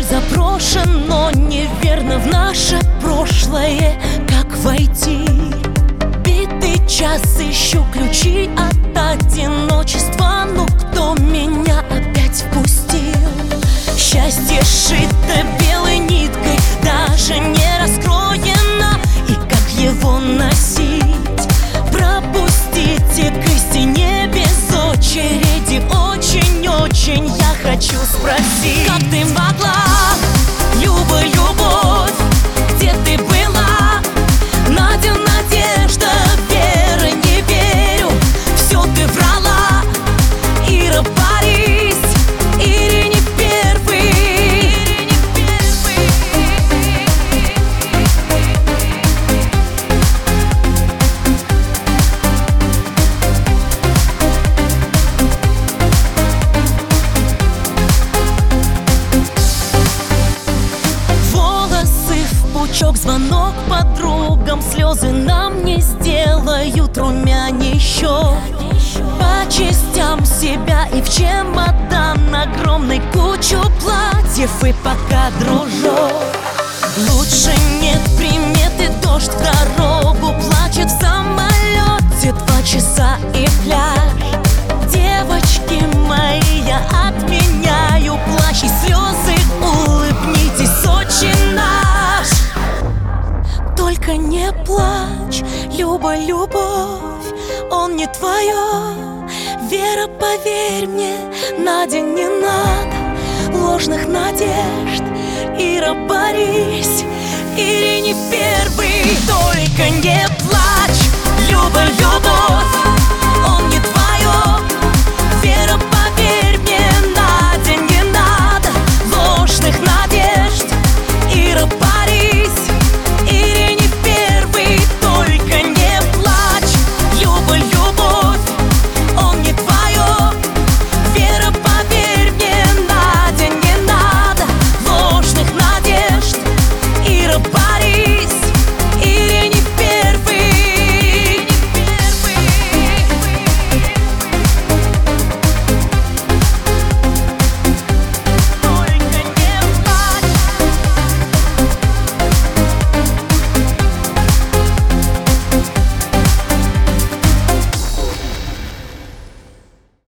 Пароль запрошен, неверно в наше прошлое. Как войти? Битый час ищу ключи от одиночества. Ну кто меня опять впустил? Счастье сшито белой ниткой, даже не раскроено. И как его носить? Пропустите к истине без очереди. Очень-очень я хочу спросить: как ты могла, Люба, любовь, где ты была? Надя, надежда, вера, не верю, все ты врала. Ира, Борис, Ире не первый. Звонок подругам, слезы нам не сделают румяней щек. По частям себя и в чемодан огромной кучу платьев. И пока, дружок, лучше нет приметы. Дождь в дорогу плачет в самолете. 2 часа и пляж. Девочки мои, я отменяю плащ и слезы. Улыбнитесь, очень наш. Только не плачь, Люба, любовь, он не твое. Вера, поверь мне, Надя, не надо ложных надежд. Ира, Борис, Ире не первый. Только не плачь, Люба, любовь.